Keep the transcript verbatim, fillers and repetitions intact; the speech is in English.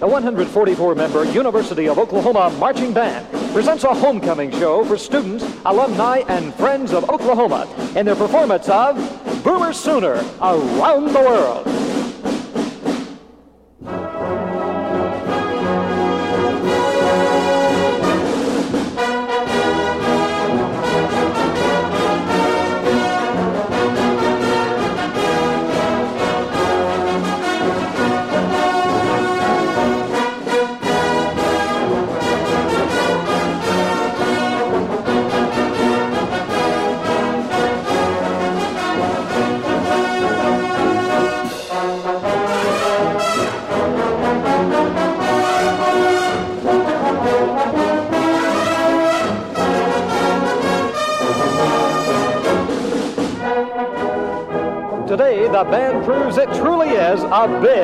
The one hundred forty-four member University of Oklahoma Marching Band presents a homecoming show for students, alumni, and friends of Oklahoma in their performance of Boomer Sooner Around the World. Today, the band proves it truly is a big